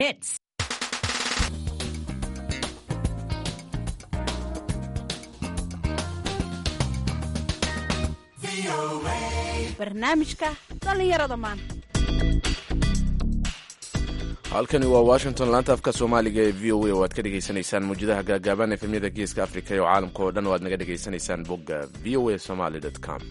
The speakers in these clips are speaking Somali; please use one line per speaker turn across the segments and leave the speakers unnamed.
Hits. Barnaamijka dhalinyarada maanta.
halkani waa washington laanta afka soomaaliga ee v o a oo aad ka dhegaysanaysaan mawjadaha gaagaaban efemyada geeska afrika iyo caalamka oo dhan oo aad naga dhegaysanaysaan bogga v o a somaly com.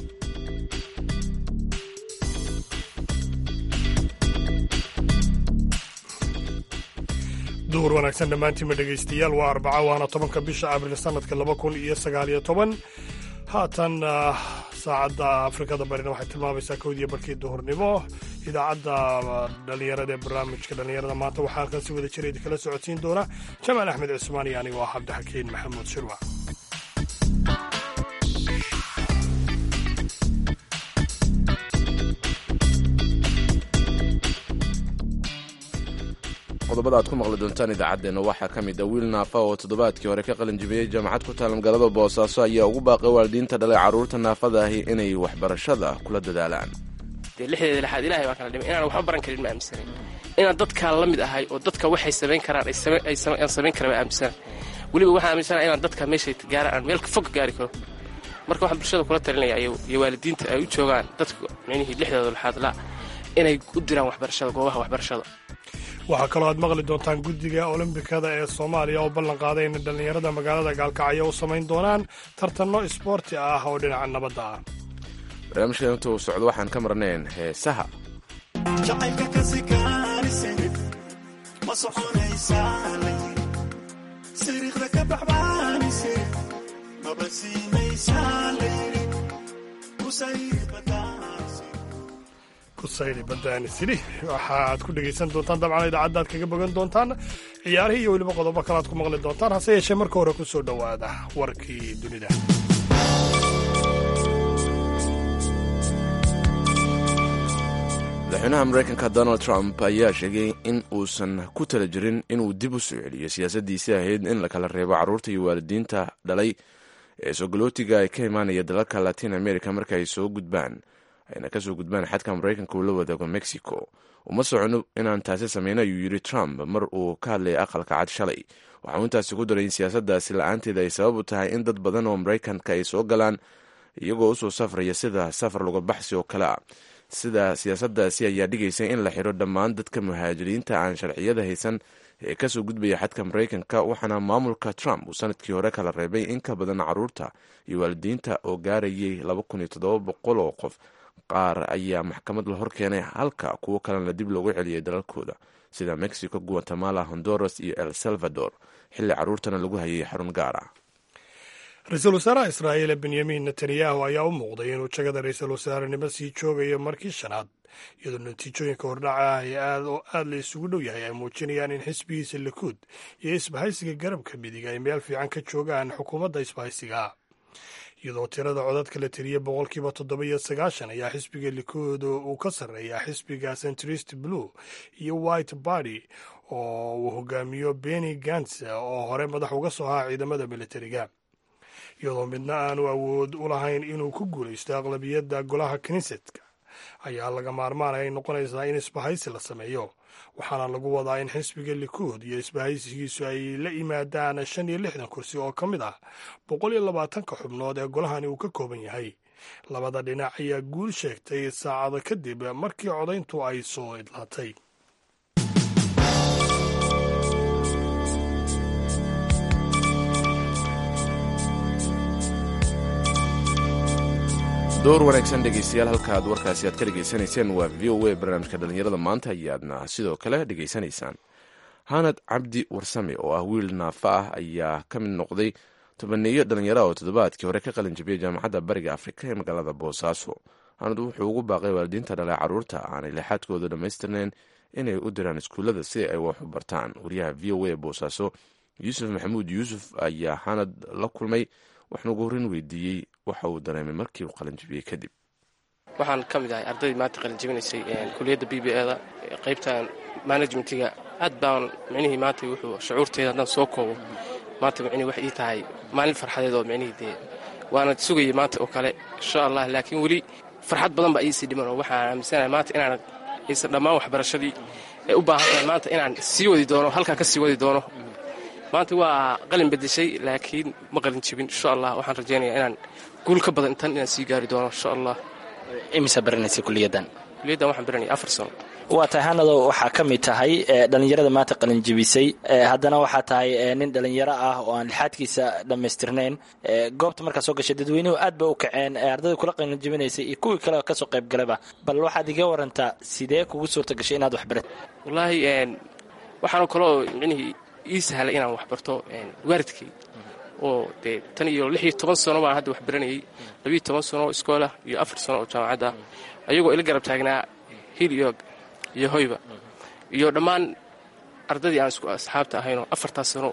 duhur wanaagsan dhammaantiinma dhegaystayaal waa arbaca waana 10 bisha abril sanadka 2019 haatan saacadda afrikada barina waxay tilmaamaysaa kowdiya barkii duhurnimo. idaacadda dhalinyarada ee barnaamijka dhalinyarada maanta waxaa halkan si wada jira idinkala socodsiin doona jamaal axmed cismaan iyo anigo ah cabdixakiin maxamuud shirwac.
qodobada aad ku maqli doontaan idaacaddeenna waxaa ka mid a wiil naafa oo toddobaadkii hore ka qalinjibiyey jaamacad ku taal magaalada boosaaso ayaa ugu baaqay waalidiinta dhalay carruurta naafada ahi inay waxbarashada kula dadaalaan.
dee lixdeeda lixaad ilaahay baa kala dhimay inaan waxba baran karin ma aaminsanin inaan dadkaa la mid ahay oo dadka waxay samayn karaan aan samayn kara ma aaminsana weliba waxaan aaminsana inaan dadka meeshay gaaraan aan meel fog gaari karo marka waxaan bulshada kula talinaya iyo waalidiinta ay u joogaan dadka micnihii lixdeeda lixaad la inay u diraan waxbarashada goobaha waxbarashada.
waxaa kaloo aad maqli doontaan guddiga olombikada ee soomaaliya oo ballan qaaday inay dhallinyarada magaalada gaalkacyo u samayn doonaan tartanno isboorti ah oo dhinaca nabadda ah.
barnaamijka inta uu socdo waxaan ka marnayn heesaha
kusayli badaani sidhi waxaad ku dhegaysan doontaan dabcan idaacadda aad kaga bogan doontaan ciyaarihii iyo weliba qodobo kale aad ku maqli doontaan hase yeeshee marka hore ku soo dhowaada warkii dunida.
madaxweynaha maraykanka donald trump ayaa sheegay in uusan ku tala jirin inuu dib u soo celiyo siyaasaddiisii ahayd in la kala reebo carruurta iyo waalidiinta dhalay ee soogolootiga ay ka imaanaya dalalka latin america marka ay ayna ka soo gudbaan xadka maraykanka uu la wadaago mexico. uma socono inaan taasi samayno ayuu yidhi trump mar uu ka hadlayay aqalka cad shalay. waxauu intaasi ku daray in siyaasaddaasi la-aanteeda ay sabab u tahay in dad badan oo maraykanka ay soo galaan iyagoo usoo safraya sida safar luga baxsi oo kale ah. sida siyaasaddaasi ayaa dhigaysa in la xidho dhammaan dadka muhaajiriinta aan sharciyada haysan ee kasoo gudbaya xadka maraykanka waxaana maamulka trump uu sanadkii hore kala reebay in ka badan carruurta iyo waalidiinta oo gaarayay 2700 oo qof. qaar ayaa maxkamad la hor keenay halka kuwo kalena dib loogu celiyay dalalkooda sida mexico, guatemala, honduras iyo el salvador xilli carruurtana lagu hayay xarun gaar ah.
ra-iisul wasaaraha israa'iil benyamin netanyahu ayaa u muuqday inuu jagada ra-iisul wasaarenimo sii joogayo markii shanaad iyadoo natiijooyinka hordhaca aad la isugu dhow yahay ay muujinayaan in xisbigiisa likuud iyo isbahaysiga garabka midig ay meel fiican ka joogaan xukuumadda isbahaysiga. iyadoo tirada codadka la tiriyey 7% ayaa xisbiga likuud uu ka sarreeyaa xisbiga centrist blue iyo white party oo uu hogaamiyo benny gantz oo hore madax uga soo ahaa ciidamada militariga. iyadoo midna aanu awood u lahayn inuu ku guulaysto aqlabiyadda golaha kinisetka ayaa laga maarmaanaya ay noqonaysaa in isbahaysi la sameeyo waxaana lagu wadaa in xisbiga likuud iyo isbahaysigiisu ay la yimaadaan 65 kursi oo ka mid ah 120 xubnood ee golahani uu ka kooban yahay. labada dhinac ayaa guul sheegtay saacado kadib markii codayntu ay soo idlaatay.
door wanaagsan dhegaystayaal halka aad warkaasi aad ka dhegaysanayseen waa v o a barnaamijka dhalinyarada maanta ayaadna sidoo kale dhegaysanaysaan. hanad cabdi warsame oo ah wiil naafa ah ayaa ka mid noqday tobaneeyo dhalinyara oo toddobaadkii hore ka qalinjibiyey jaamacadda bariga afrika ee magaalada boosaaso. hanad wuxuu ugu baaqay waalidiinta dhalay carruurta aanay lixaadkooda dhammaystirnayn inay u diraan iskuullada si ay wax u bartaan. wariyaha v o a boosaaso yuusuf maxamuud yuusuf ayaa hanad la kulmay waxna ugu horreyn weydiiyey waxa uu dareemay markii uu qalinjibiyey kadib.
waxaan ka mid ahay ardaydii maanta qalinjibinaysay kuliyadda BBA-da qaybtan managementiga aad baan micnihii maanta wuxuu shucuurteeda haddaan soo koobo maanta micnihii waxay ii tahay maalin farxadeed oo micnihii dee waana sugayay maanta oo kale insha allah laakiin weli farxad badan baa iisii dhiman oo waxaan aaminsanahay maanta inaan aysan dhammaan waxbarashadii ay u baahan tahay maanta inaan sii wadi doono halkaa ka sii wadi doono maanta waa qalin bedeshay laakiin ma qalin jibin insha allah waxaan rajaynayaa inaan guul ka badan intaan inaan sii gaari doono insha allah.
imisa baranaysa kuliyaddan
waxaan baranaya 4 sano.
waa tahay hanado waxaa ka mid tahay dhallinyarada maanta qalin jibisay haddana waxaa tahay nin dhallinyaro ah oo aan lixaadkiisa dhammaystirnayn goobta markaa soo gashay dadweynuhu aad ba u kaceen ardayda kula qalin jibinaysay iyo kuwii kale kasoo qayb galaba bal waxaad iga warantaa sidee kugu suurta gashay inaad wax barat?
wallaahi waxaanoo kaloo micnihii ii sahlay inaan wax barto waalidkay oo dee tan iyo 16 sano baan hadda wax baranayay 12 sano oo iskoola iyo 4 sano oo jaamacadda ayagoo ila garab taagnaa hil iyo hoyba iyo dhammaan ardadii aan isku asxaabta ahaynoo 4 sano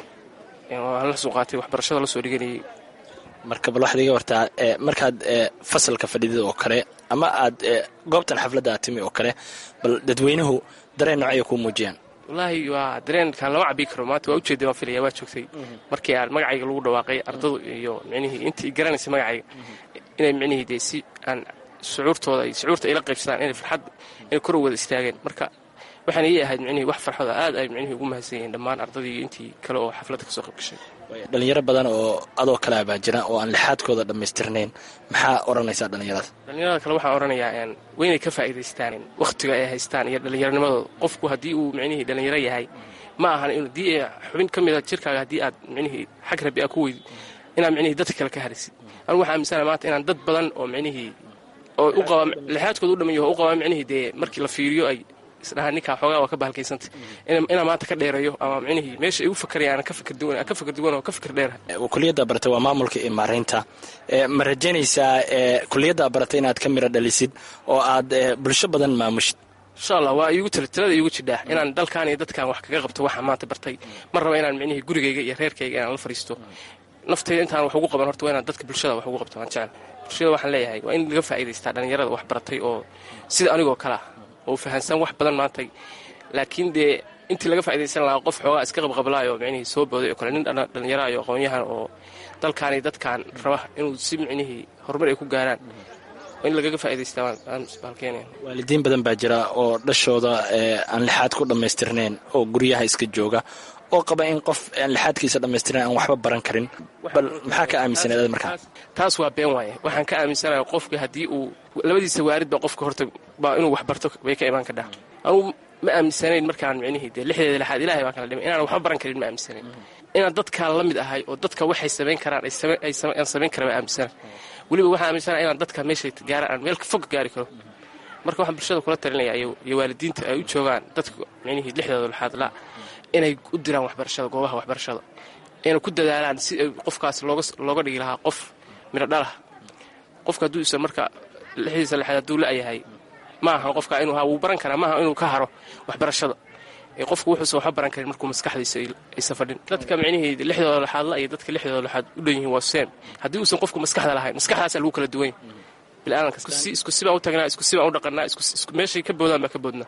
aan la soo qaatay waxbarashada la soo dhiganayay.
marka bal waxaad iga wartaa markaad fasalka fadhidid oo kale ama aad goobtan xafladda aad timi oo kale bal dadweynuhu dareen noocay kuu muujiyaan?
wallaahi waa dareenkaan lama cabi karo maanta waa ujeeday waan filaya waa joogtay markii aan magacayga lagu dhawaaqay ardadu iyo micnihii intii garanaysay magacayga inay micnihii dee si aan shucuurta ila qaybsadaan inay farxad inay kor wada istaageen marka waxaan ii ahayd micnihii wax farxada aad ay micnihii ugu mahadsan yihiin dhammaan ardadii intii kale oo xafladda kasoo qayb gashay.
dhalinyaro badan oo adoo kale baa jira oo aan lixaadkooda dhammaystirnayn maxaa odhanaysaa dhalinyarada
kale waxaan odhanayaa waa inay ka faa'iidaystaan wakhtiga ay haystaan iyo dhallinyaronimadooda qofku haddii uu micnihii dhallinyaro yahay ma ahan in haddii xubin ka mida jirkaaga haddii aad micnihii xag rabbi aa ku weydi inaad micnihii dadka kale ka harisid anigu waxaan aaminsanahay maanta inaan dad badan oo micnihii oo u qaba lixaadkooda u dhamman yaho u qabaa micnihii dee markii la fiiriyo ay isdhahaa ninkaa xoogaa waa ka bahalkaysanta inaan maanta ka dheerayo ama micnihii meesha ay u fakarayaan ka fikir duwan oo ka fikir dheera.
kuliyadda baratay waa maamulka iyo maaraynta ma rajaynaysaa kuliyadda baratay inaad ka miro dhalisid oo aad bulsho badan maamushid?
insha allah waa iigu talada iigu jidhaa inaan dalkaan iyo dadkaan wax kaga qabto waxaa maanta bartay mar raba inaan micnihii gurigayga iyo reerkayga inaan la fadhiisto naftayda intaan wax ugu qaban horta waa inaan dadka bulshada wax ugu qabto waan jecel bulshada waxaan leeyahay waa in laga faa'iidaystaa dhallinyarada wax baratay oo sida anigoo kale ah oo fahansan wax badan maantay laakiin dee intii laga faa'iidaysan lahaa qof xoogaa iska qabqablaayo micnihii soo booday oo kale nin dhallinyara iyo aqoon-yahan oo dalkaan iyo dadkaan raba inuu si micnihii horumar ay ku gaaraan waa in lagaga faa'iidaystaa baalkeenaya.
waalidiin badan baa jira oo dhashooda aan lixaad ku dhammaystirnayn oo guryaha iska jooga oo qaba in qof aan lixaadkiisa dhammaystirnayn aan waxba baran karin bal maxaa ka aaminsaneed markaa?
taas waa been waaye waxaan ka aaminsanayaa qofka haddii uu labadiisa waalidba qofka horta baa inuu wax barto bay ka imaan kadhaa anugu ma aaminsanayn markaan micnihii dee lixdeeda lixaad ilaahay baa kala dhimay inaan waxba baran karin ma aaminsanayn inaan dadkaan la mid ahay oo dadka waxay samayn karaan aan samayn kara baa aaminsana weliba waxaan aaminsanaha inaan dadka meeshay gaaraan aan meel fog gaari karo marka waxaan bulshada kula talinaya iyo waalidiinta ay u joogaan dadka micnihii lixdeeda lixaad la inay u diraan waxbarashada goobaha waxbarashada inay ku dadaalaan si ay qofkaas looga dhigi lahaa qof midho dhalah qofka hadduu isa marka lixdiisa lixaad hadduu la-yahay ma aha qofka inuu wuu baran karaa maaha inuu ka haro waxbarashada qofku wuxuusan waxba baran karin markuu maskaxdiisa aysa fadhin dadka micnihii lixdooda lixaad la iyo dadka lixdooda lixaad u dhan yihiin waa seem haddii uusan qofku maskaxda lahayn maskaxdaasaa lagu kala duwan yahay bilaadanka isku sibaan u tagnaa isku sibaan u dhaqannaa meeshay ka boodaan baa ka boodnaa.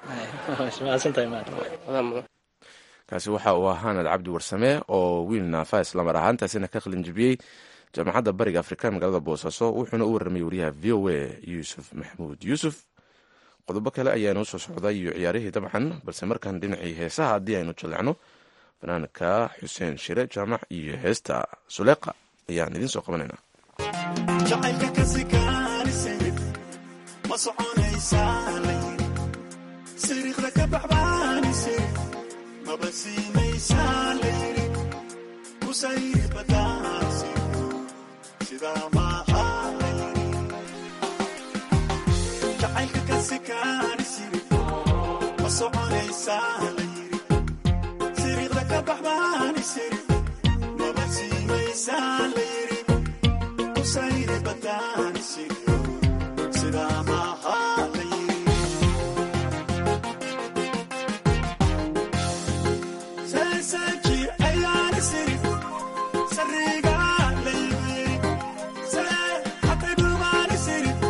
kaasi waxa uu ahaa hanad cabdi warsame oo wiil naafa islamar ahaantaasina ka qalin jibiyey jaamacadda bariga afrika magaalada boosaaso wuxuuna u warramay wariyaha v o a yuusuf maxamuud yuusuf. qodobo kale ayaa inoo soo socday iyo ciyaarihii dabcan balse markaan dhinacii heesaha haddii aynu jallecno fanaanka xuseen shire jaamac iyo heesta suleeqa ayaan idiin soo qabanaynaa.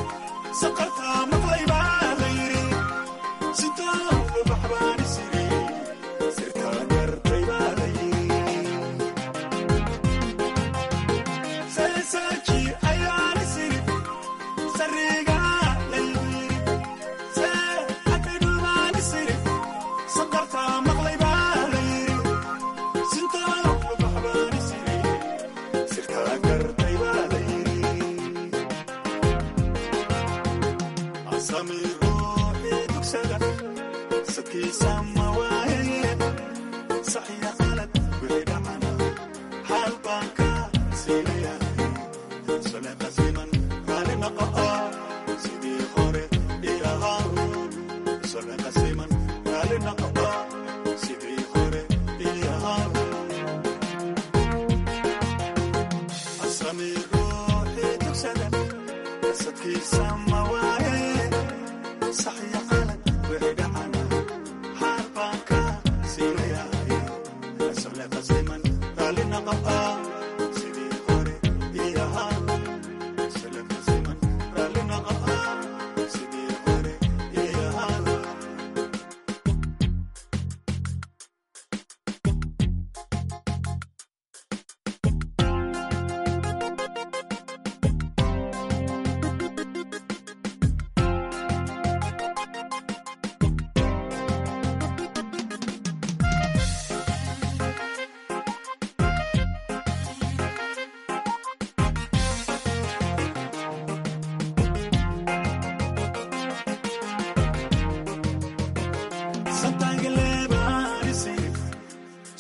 سقطها مطيبة ليري ستة وبحبان سري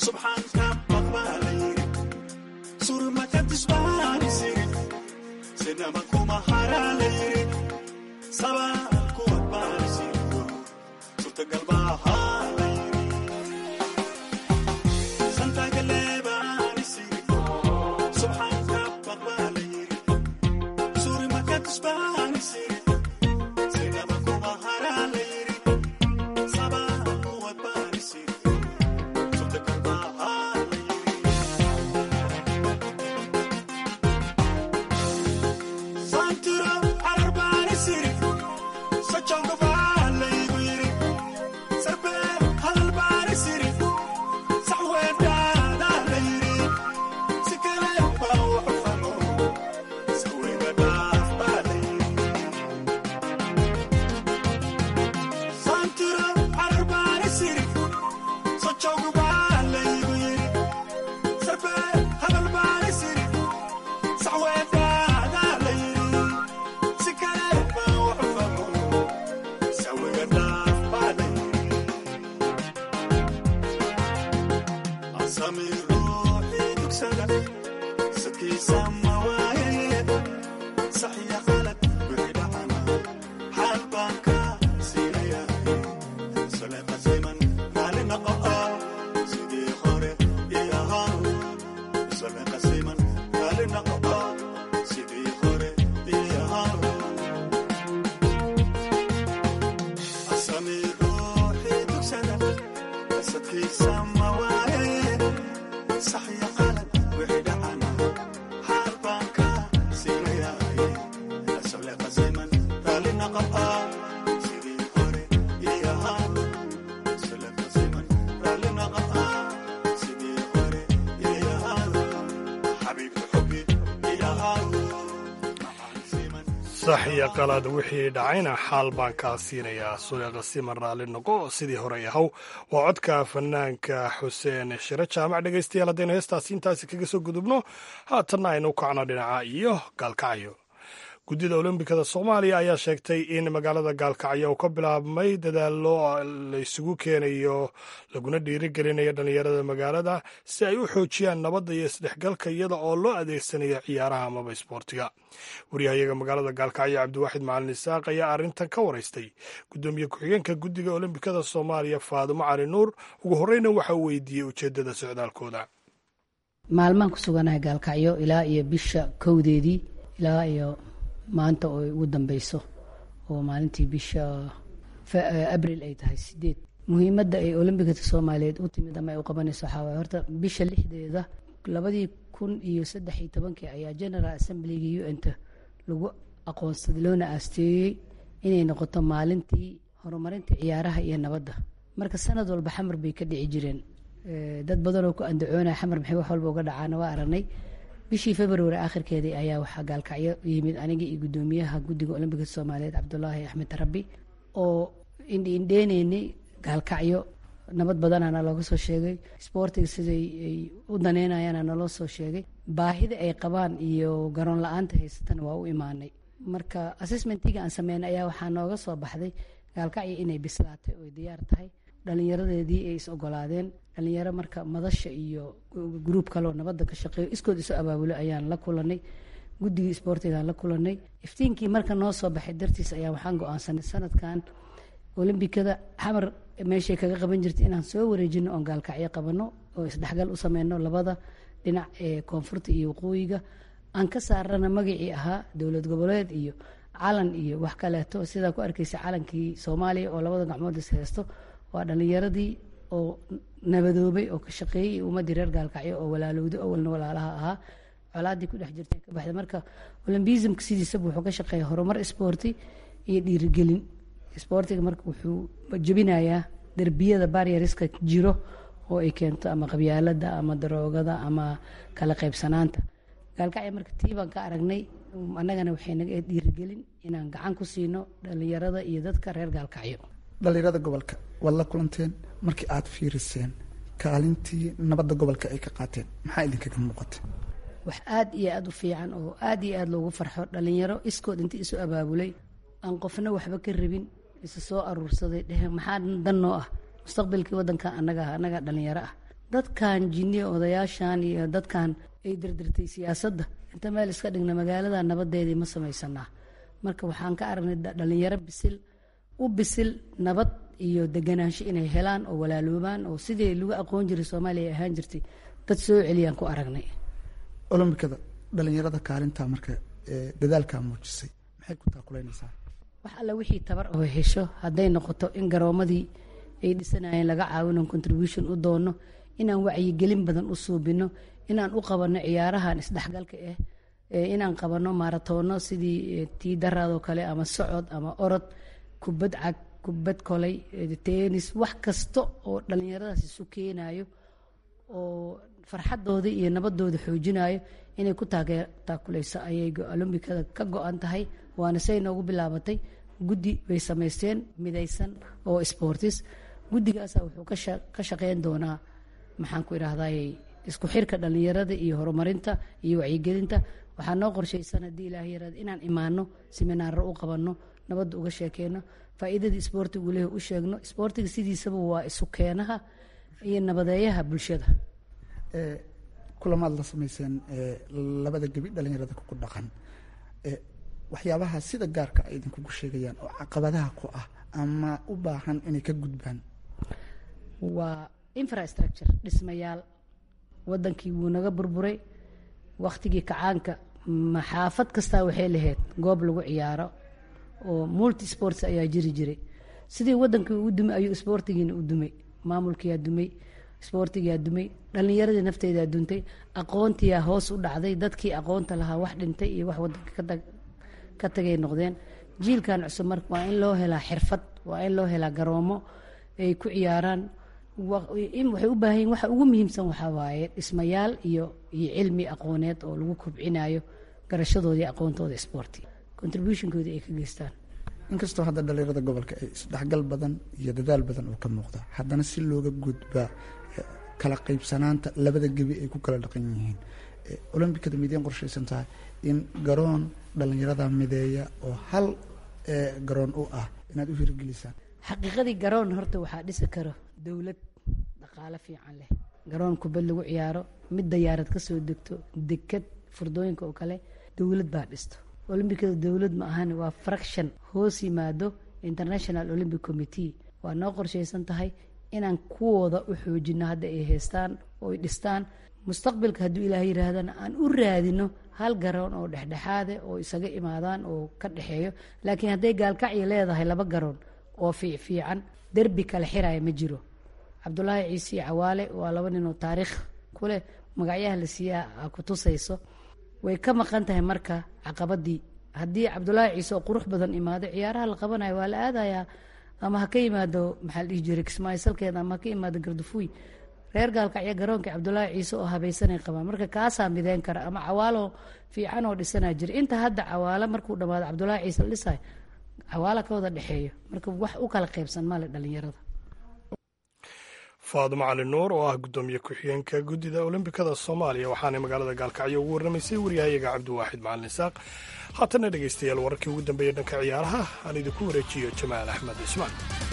sax iyo qalad wixii dhacayna xaal baan kaa siinayaa suleeqa siman raalli noqo sidii horey ahaw waa codka fanaanka xuseen shire jaamac dhegaystayaal haddaynu heestaasi intaasi kaga soo gudubno haatanna aynu kacno dhinaca iyo gaalkacyo guddida olombikada soomaaliya ayaa sheegtay in magaalada gaalkacyo uu ka bilaabmay dadaallo la isugu keenayo laguna dhiirigelinayo dhallinyarada magaalada si ay u xoojiyaan nabadda iyo isdhexgalka iyada oo loo adeegsanayo ciyaaraha amaba isboortiga waryahayaga magaalada gaalkacyo cabdiwaaxid macalin isaaq ayaa arrintan ka waraystay guddoomiye ku-xigeenka guddiga olombikada soomaaliya faadumo cali nuur ugu horreyna waxa uu weydiiyey ujeeddada socdaalkooda
maalmaan ku suganahay gaalkacyo ilaa iyo bisha kowdeedii ilaa iyo maanta oo ugu dambeyso oo maalintii bisha abril ay tahay 8 muhiimadda ay olombikada soomaaliyeed u timid ama ay u qabanayso waxaa waaye horta bisha 6deeda 2013 ayaa general assemblyga un-ta lagu aqoonsaday loona aasteeyey inay noqoto maalintii horumarinta ciyaaraha iyo nabadda marka sanad walba xamar bay ka dhici jireen dad badan oo ku andacoonaya xamar maxay wax walba uga dhacaana waa aragnay bishii February aakhirkeedii ayaa waxaa gaalkacyo yimid aniga iyo guddoomiyaha guddiga olombikada soomaaliyeed Cabdullaahi Axmed Rabbi oo indheeneynay gaalkacyo nabad badanana looga soo sheegay sportiga siday ay u daneynayaan naloo soo sheegay baahida ay qabaan iyo garoon la-aanta haysatan waa u imaanay marka assessmentiga aan sameynay ayaa waxaa nooga soo baxday gaalkacyo inay bislaatay oo diyaar tahay dhalinyaradeedii ay is ogolaadeen dhalinyaro marka madasha iyo gruub kaloo nabadda ka shaqeeyo iskood isu abaabulo ayaan la kulanay guddigii isboortigaan la kulanay iftiinkii marka noo soo baxay dartiis ayaa waxaan go-aansanay sanadkan olombikada xamar meeshay kaga qaban jirtay inaan soo wareejino oon gaalkacyo qabano oo isdhexgal u sameyno labada dhinac ee koonfurta iyo waqooyiga aan ka saarana magacii ahaa dowlad goboleed iyo calan iyo wax kaleeto sidaa ku arkaysa calankii soomaaliya oo labada gacmood is haysto waa dhalinyaradii oo nabadoobay oo ka shaqeeyey ummadii reer gaalkacyo oo walaalowday awalna walaalaha ahaa colaadii ku dhex jirtay ka baxday marka olombismka sidiisaba wuxuu ka shaqeeya horumar isboorti iyo dhiirigelin isboortiga marka wuxuu jebinayaa derbiyada barrieriska jiro oo ay keento ama qabyaalada ama daroogada ama kala qaybsanaanta gaalkacyo marka tii baan ka aragnay annagana waxay naga dhiirigelin inaan gacan ku siino dhalinyarada iyo dadka reer gaalkacyo
dhalinyarada gobolka waad la kulanteen markii aad fiiriseen kaalintii nabadda gobolka ay ka qaateen maxaa idinkaga muuqatay
wax aad iyo aad u fiican oo aad iyo aad loogu farxo dhalinyaro iskood intii isu abaabulay aan qofna waxba ka rabin isa soo aruursaday dheheen maxaa dan noo ah mustaqbalkii waddanka annaga dhalinyaro ah dadkan jinniya odayaashan iyo dadkan ay dirdirtay siyaasadda inta meel iska dhigna magaalada nabadeedii ma samaysanaa. marka waxaan ka aragnay dhalinyaro bisil nabad iyo deganaansho inay helaan oo walaaloobaan oo sidii lagu aqoon jiray Soomaaliya ahaan jirtay dad soo celiyaan ku aragnay.
olombikada dhalinyarada kaalinta marka dadaalka muujisay maxay ku taakuleynaysaa?
wax alla wixii tabar oo hesho hadday noqoto in garoomadii ay dhisanayeen laga caawino contribution u doono, inaan wacyigelin badan u suubino, inaan u qabanno ciyaarahan isdhexgalka inaan qabanno maratoono sidii tii daraadoo kale ama socod ama orod, kubad cag, kubad kolay, tennis, wax kasta oo dhalinyaradaas isu keenayo oo farxadooda iyo nabadooda xoojinayo inay ku taakuleyso ayay olombikada ka go-an tahay. waana say noogu bilaabatay guddi bay samaysteen midaysan oo sportis. guddigaasa wuxuu ka shaqeyn doonaa maxaan ku idhaahday isku xirka dhalinyarada iyo horumarinta iyo wacyigelinta. waxaa noo qorshaysan haddii ilaahay yaraado inaan imaano seminaaro u qabanno, nabadda uga sheekeyno, faa'iidadii isboortigu leh u sheegno. isboortiga sidiisaba waa isu keenaha iyo nabadeeyaha bulshada.
kulamaad la samayseen labada gebi dhalinyarada ku dhaqan, waxyaabaha sida gaarka ay idinkugu sheegayaan oo caqabadaha ku ah ama u baahan inay ka gudbaan?
waa infrastructure, dhismayaal. wadankii wuu naga burburay waktigii kacaanka, maxaafad kastaa waxay lahayd goob lagu ciyaaro oo multi sports ayaa jiri jiray. sidii wadankii u dumay ayuu isboortigiina u dumay, maamulkiyaa dumay, isboortigaa dumay, dhalinyaradii nafteedaa duntay, aqoontiyaa hoos u dhacday, dadkii aqoonta lahaa wax dhintay iyo wax wadanka ka tagay noqdeen. jiilkan cusub marka waa in loo helaa xirfad, waa in loo helaa garoomo ay ku ciyaaraan. waxay u baahan yihiin, waxa ugu muhiimsan waxaa waaye dhismayaal iyo cilmi aqooneed oo lagu kobcinayo garashadooda iyo aqoontooda isboorti, contributionkooda ay ka geystaan.
inkastoo hadda dhalinyarada gobolka ay isdhexgal badan iyo dadaal badan oo ka muuqda, haddana si looga gudbaa kala qaybsanaanta labada gebi ay ku kala dhaqan yihiin, olombikada midiin qorshaysan tahay in garoon dhalinyarada mideeya oo hal garoon u ah inaad u hirgelisaan?
xaqiiqadii garoon horta waxaa dhisi karo dowlad dhaqaale fiican leh. garoon kubad lagu ciyaaro, mid dayaarad ka soo degto, dekad, furdooyinka oo kale dowlad baa dhisto. olombikada dowlad ma ahan, waa fraction hoos yimaado international olympic committee. waa noo qorshaysan tahay inaan kuwooda u xoojino hadda ay haystaan oo ay dhistaan. mustaqbalka hadduu ilaahay yiraahdana aan u raadino hal garoon oo dhexdhexaade oo isaga imaadaan oo ka dhexeeyo. laakiin hadday gaalkacyo leedahay laba garoon oo fiican, derbi kale xiraya ma jiro. cabdulaahi ciise iyo cawaale waa laba nin oo taariikh ku leh, magacyaha la siiyaa ku tusayso. way ka maqan tahay marka caqabadii. haddii cabdulaahi ciise oo qurux badan imaado, ciyaaraha la qabanayo waa la aadayaa, ama ha ka yimaado maxaa la dhihi jiray kismaayo salkeeda, ama ha ka yimaado gardafuuy. reer gaalkacyo garoonkii cabdulaahi ciise oo habaysanay qabaan, marka kaasaa mideyn kara. ama cawaalo fiican oo dhisanaa jira. inta hadda cawaalo markuu dhammaado cabdulaahi ciise la dhisayo, cawaala ka wada dhexeeyo, marka wax u kala qaybsan male dhalinyarada.
faadimo cali nuur oo ah guddoomiye ku-xigeenka guddida olombikada soomaaliya, waxaanay magaalada gaalkacyo ugu warramaysay waryahayaga cabdiwaaxid macalin isaaq. haatana dhegaystayaal, wararkii ugu dambeeyey dhanka ciyaaraha aan idinku wareejiyo jamaal axmed cismaan.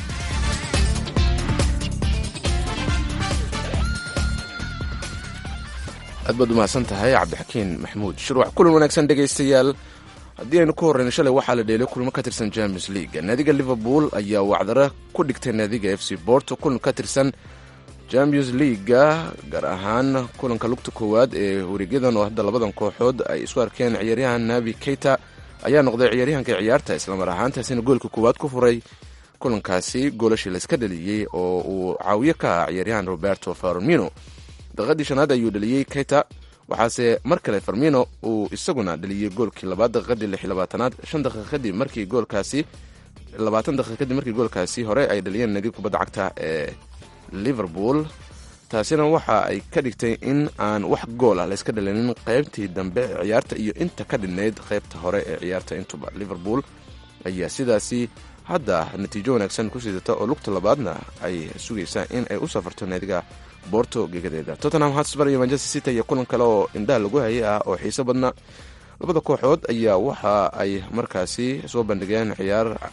aad baad umahadsan tahay cabdixakiin maxamuud shirwax. kulan wanaagsan dhegaystayaal. haddii aynu ku horreyno, shalay waxaa la dheelay kulmo ka tirsan Champions League. naadiga Liverpool ayaa wacdara ku dhigtay naadiga FC Porto kulan ka tirsan Champions League, gaar ahaan kulanka lugta koowaad ee wareegyadan oo hadda labadan kooxood ay isku arkeen. ciyaaryahan Naby Keita ayaa noqday ciyaaryahanka ciyaarta, islamar ahaantaasina goolka koowaad ku furay kulankaasi goolashii layska dhaliyey oo uu caawiye ka ah ciyaaryahan Roberto Firmino. daqiiqadii shanaad ayuu dhaliyey Keita, waxaase mar kale Firmino uu isaguna dhaliyey goolkii labaad daqiiqadii 26aad, 5 daqiiqo kadib markii goolkaasi 20 daqiiqo kadib markii goolkaasi hore ay dhaliyeen naadiga kubadda cagta ee Liverpool. taasina waxa ay ka dhigtay in aan wax gool ah la iska dhalinin qaybtii dambe ee ciyaarta iyo inta ka dhinayd qaybta hore ee ciyaarta intuba. Liverpool ayaa sidaasi hadda natiijo wanaagsan ku siidata oo lugta labaadna ay sugaysaa in ay u safarto naadiga Porto gegadeeda. Tottenham Hotspur iyo Manchester City iyo kulan kale oo indhaha lagu hayay ah oo xiiso badna. labada kooxood ayaa waxa ay markaasi soo bandhigeen ciyaar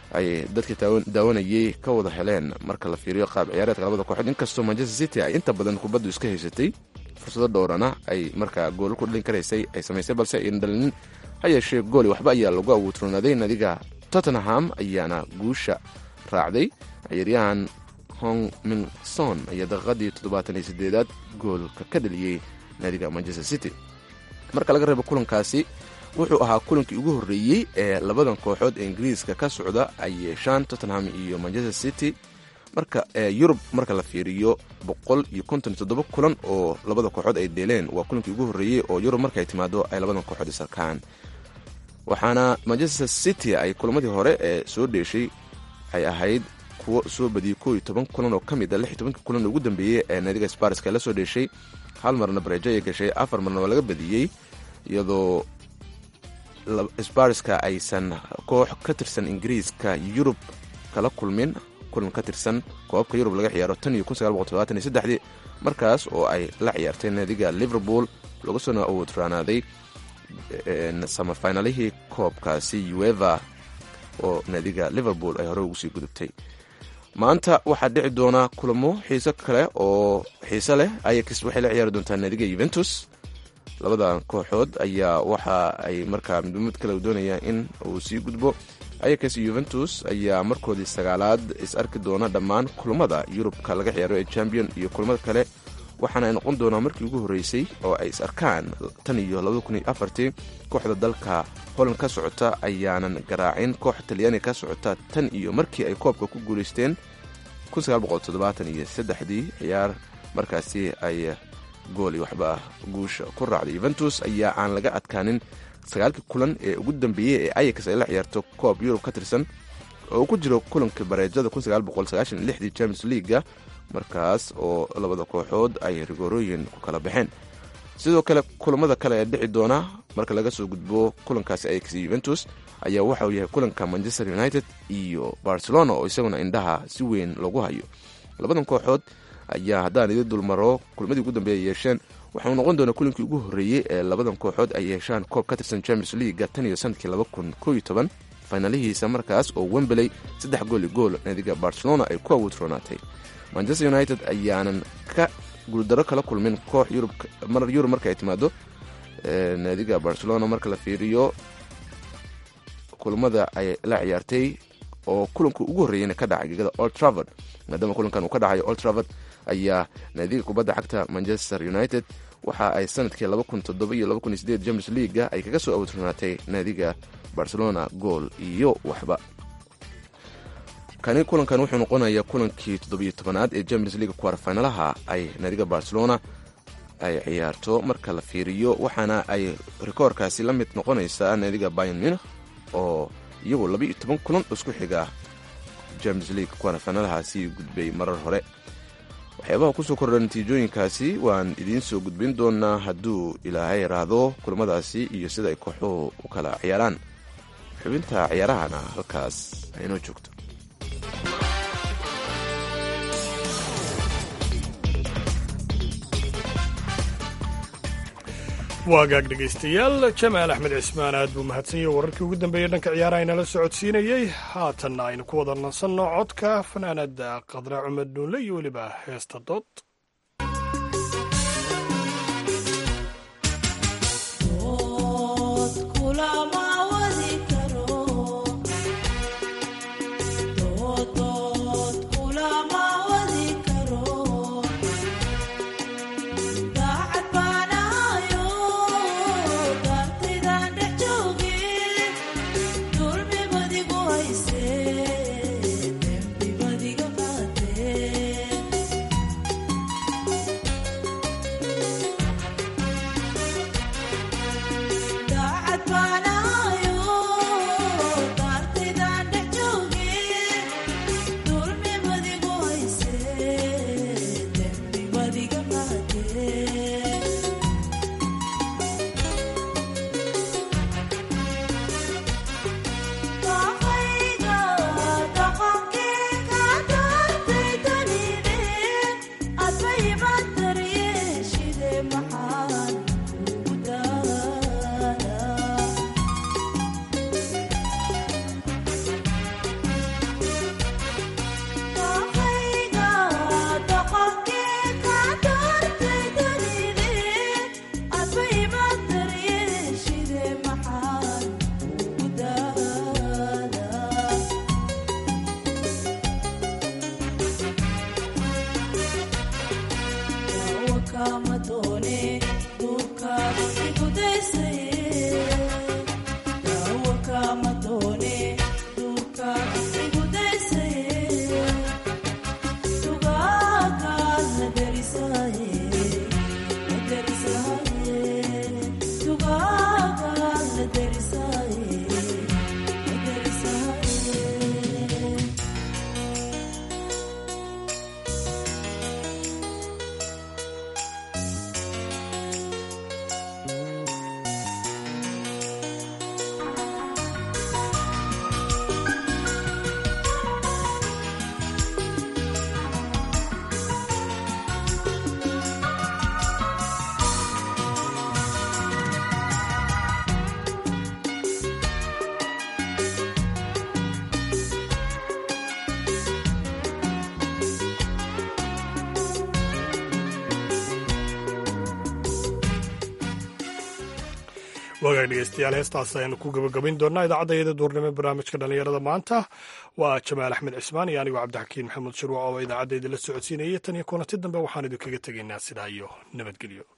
ay dadkii daawanayay ka wada heleen marka la fiiriyo qaab ciyaareedka labada kooxood, inkastoo Manchester City ay inta badan kubaddu iska haysatay, fursado dhowrana ay markaa gool ku dhalin karaysay ay samaysay, balse ayna dhalinin. Ha yeeshee gooli waxba ayaa lagu awoodronaaday nadiga Tottenham ayaana guusha raacday. ciyaaryahan Hong Min Son ayaa daqiiqadii 78aad goolka ka dhaliyey naadiga Manchester City. marka laga reebo kulankaasi, wuxuu ahaa kulankii ugu horreeyey ee labadan kooxood ee Ingiriiska ka socda ay yeeshaan, Tottenham iyo Manchester City. marka Yurub marka la fiiriyo 157 kulan oo labada kooxood ay dheeleen, waa kulankii ugu horreeyey oo Yurub markay timaado ay labadan kooxood isarkaan. waxaana Manchester City ay kulamadii hore ee soo dheeshay ay ahayd kuwo soo badiyey 11 kulan oo ka mid ah 16 kulan ugu dambeeyey ee naadiga Sparska la soo dheeshay. hal marna bareejo ay gashay, 4 marna waa laga badiyey, iyadoo Sparska aysan koox ka tirsan Ingiriiska Yurub kala kulmin kulan ka tirsan koobka Yurub laga ciyaaro tan iyo 1973 markaas oo ay la ciyaartay naadiga Liverpool lagu soo awoodranaaday samafinalihii koobkaasi UEFA oo naadiga Liverpool ay hore ugu sii gudubtay. maanta waxaa dhici doona kulamo xiiso kale oo xiiso leh. Ajax waxay la ciyaari doontaa naadiga Juventus. labadan kooxood ayaa waxa ay markaa mid kale doonayaan in uu sii gudbo. Ajax iyo Juventus ayaa markoodii 9aad is arki doona dhammaan kulamada Yurubka laga ciyaaro ee Champions iyo kulamada kale, waxaana ay noqon doonaa markii ugu horreysay oo ay is arkaan tan iyo 2004. kooxda dalka Holland ka socota ayaanan garaacin koox Talyaani ka socota tan iyo markii ay koobka ku guuleysteen 1973 ciyaar markaasi ay gool waxba guusha ku raacday. Juventus ayaa aan laga adkaanin 9 kulan ee ugu dambeeyay ee Ajax ay la ciyaarto koob Yurub ka tirsan oo ku jiro kulanka bareejada 1996 Champions League, markaas oo labada kooxood ay rigoorooyin ku kala baxeen. sidoo kale kulamada kale ee dhici doona marka laga soo gudbo kulankaasi Ajax iyo Juventus ayaa waxa uu yahay kulanka Manchester United iyo Barcelona oo isaguna indhaha si weyn loogu hayo. labadan kooxood ayaa haddaan idin dulmaro kulmadii ugu dambeeyay yeesheen, waxaa noqon doona kulankii ugu horreeyey ee labadan kooxood ay yeeshaan koob ka tirsan Champions League tan iyo sanadkii 2011 finalihiisa, markaas oo Wembley 3-gool naadiga Barcelona ay ku awoodronaatay. Manchester United ayaanan ka guuldaro kala kulmin koox Yurub marka ay timaado naadiga Barcelona. marka la fiiriyo kulamada ay la ciyaartay oo kulanka ugu horreeyayna ka dhacay gegada Old Trafford, maadaama kulankan uu ka dhacayo Old Trafford ayaa naadiga kubadda cagta Manchester United waxa ay sanadkii 2007 iyo 2008 Champions League ay kaga soo awoodronaatay naadiga Barcelona gool iyo waxba. kulankan wuxuu noqonayaa kulankii 17aad ee Champions League quarter-finalaha ay naadiga Barcelona ay ciyaarto marka la fiiriyo, waxaana ay rikoorkaasi la mid noqonaysaa naadiga Bayern Munich oo iyagoo 12 kulan isku xiga Champions League quarter-finalahaasi gudbay marar hore. waxyaabaha kusoo kordha natiijooyinkaasi waan idiin soo gudbin doonaa hadduu ilaahay yaraahdo kulamadaasi iyo sida ay kooxuhu u kala ciyaaraan. xubinta ciyaarahana halkaas aynoo joogto.
waa gaag dhegaystayaal, Jamaal Axmed Cismaan aad buu mahadsanyahay wararkii ugu dambeeyey dhanka ciyaaraha inala socodsiinayey. haatanna aynu ku wada nasanno codka fanaanada Qadra Cumar Dhuunle iyo weliba heesta Dood. wagaag dhegeystayaal heestaas ayaanu ku gabagabayn doonaa idaacadda duurnimo barnaamijka dhallinyarada maanta waa jamaal axmed cismaan iyo anigoo cabdixakiin maxamuud shirwac oo idaacaddeeda la socodsiinayay tan iyo kulanti dambe waxaan idinkaga tegaynaa sidaa iyo nabadgelyo